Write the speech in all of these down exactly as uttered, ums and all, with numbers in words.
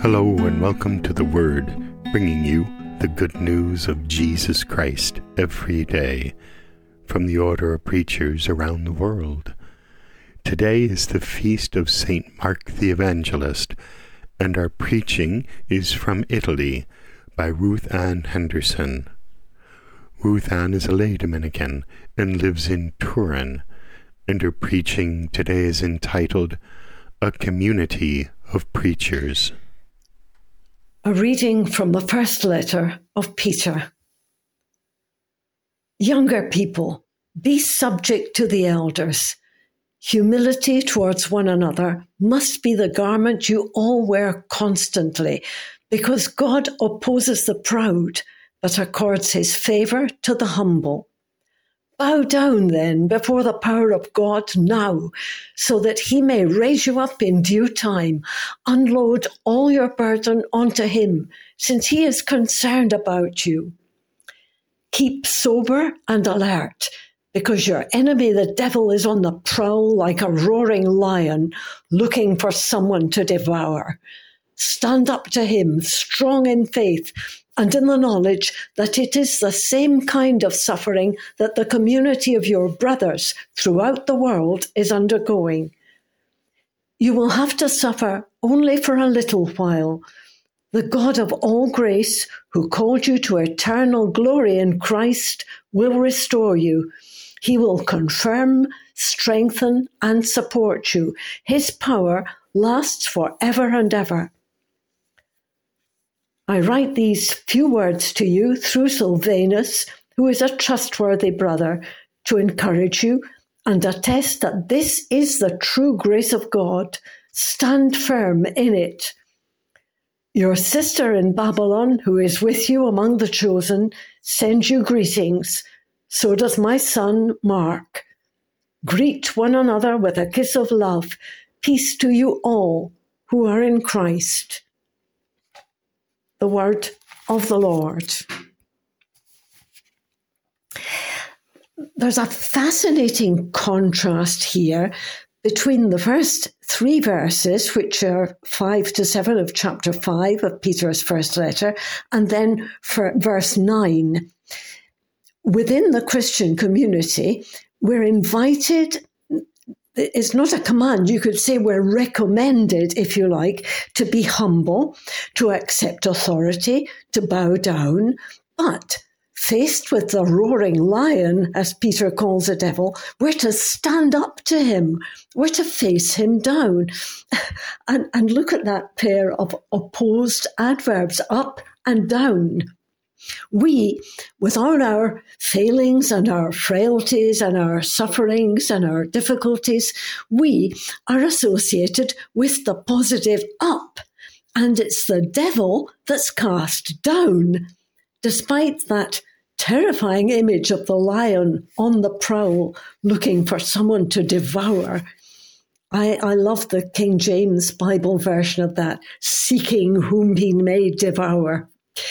Hello and welcome to The Word, bringing you the good news of Jesus Christ every day from the order of preachers around the world. Today is the feast of Saint Mark the Evangelist, and our preaching is from Italy by Ruth Ann Henderson. Ruth Ann is a lay Dominican and lives in Turin, and her preaching today is entitled A Community of Preachers. A reading from the first letter of Peter. Younger people, be subject to the elders. Humility towards one another must be the garment you all wear constantly, because God opposes the proud, but accords his favour to the humble. Bow down then before the power of God now, so that he may raise you up in due time. Unload all your burden onto him, since he is concerned about you. Keep sober and alert, because your enemy the devil is on the prowl like a roaring lion, looking for someone to devour. Stand up to him, strong in faith, and in the knowledge that it is the same kind of suffering that the community of your brothers throughout the world is undergoing. You will have to suffer only for a little while. The God of all grace, who called you to eternal glory in Christ, will restore you. He will confirm, strengthen, and support you. His power lasts forever and ever. I write these few words to you through Silvanus, who is a trustworthy brother, to encourage you and attest that this is the true grace of God. Stand firm in it. Your sister in Babylon, who is with you among the chosen, sends you greetings. So does my son, Mark. Greet one another with a kiss of love. Peace to you all who are in Christ. The word of the Lord. There's a fascinating contrast here between the first three verses, which are five to seven of chapter five of Peter's first letter, and then for verse nine. Within the Christian community, we're invited. It's not a command. You could say we're recommended, if you like, to be humble, to accept authority, to bow down. But faced with the roaring lion, as Peter calls the devil, we're to stand up to him. We're to face him down. And, and look at that pair of opposed adverbs, up and down. We, with all our failings and our frailties and our sufferings and our difficulties, we are associated with the positive up, and it's the devil that's cast down, despite that terrifying image of the lion on the prowl looking for someone to devour. I, I love the King James Bible version of that, seeking whom he may devour.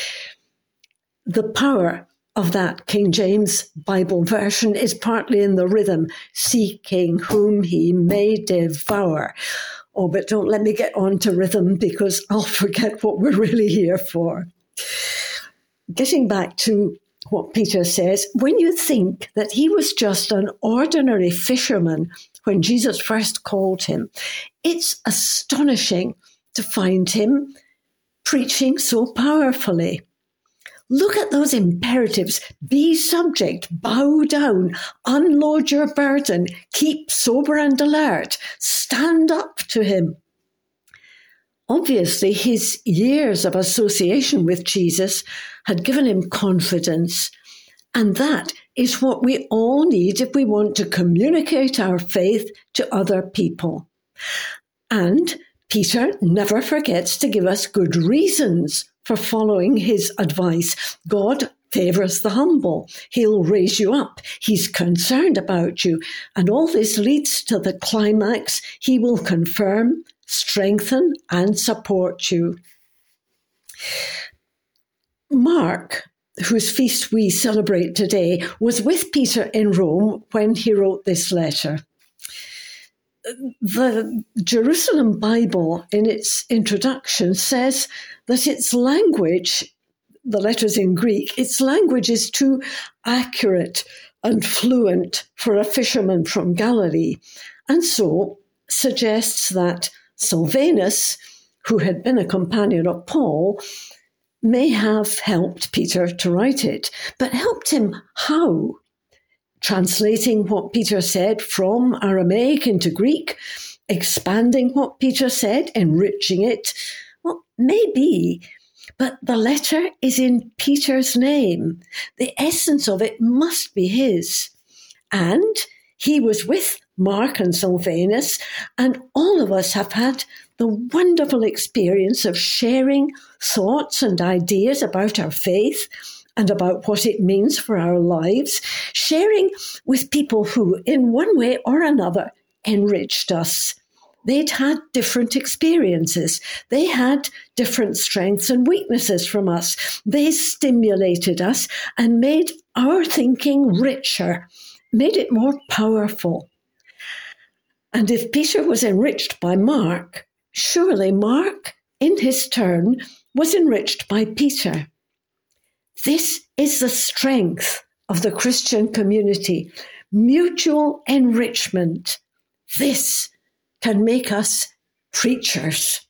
The power of that King James Bible version is partly in the rhythm, seeking whom he may devour. Oh, but don't let me get on to rhythm because I'll forget what we're really here for. Getting back to what Peter says, when you think that he was just an ordinary fisherman when Jesus first called him, it's astonishing to find him preaching so powerfully. Look at those imperatives. Be subject, bow down, unload your burden, keep sober and alert, stand up to him. Obviously, his years of association with Jesus had given him confidence, and that is what we all need if we want to communicate our faith to other people. And Peter never forgets to give us good reasons for following his advice. God favours the humble. He'll raise you up. He's concerned about you. And all this leads to the climax. He will confirm, strengthen, and support you. Mark, whose feast we celebrate today, was with Peter in Rome when he wrote this letter. the Jerusalem Bible, in its introduction, says that its language, the letters in Greek, its language is too accurate and fluent for a fisherman from Galilee, and so suggests that Silvanus, who had been a companion of Paul, may have helped Peter to write it. But helped him how? Translating what Peter said from Aramaic into Greek, expanding what Peter said, enriching it. Well, maybe, but the letter is in Peter's name. The essence of it must be his. And he was with Mark and Silvanus, and all of us have had the wonderful experience of sharing thoughts and ideas about our faith and about what it means for our lives, sharing with people who, in one way or another, enriched us. They'd had different experiences. They had different strengths and weaknesses from us. They stimulated us and made our thinking richer, made it more powerful. And if Peter was enriched by Mark, surely Mark, in his turn, was enriched by Peter. This is the strength of the Christian community, mutual enrichment. This can make us preachers.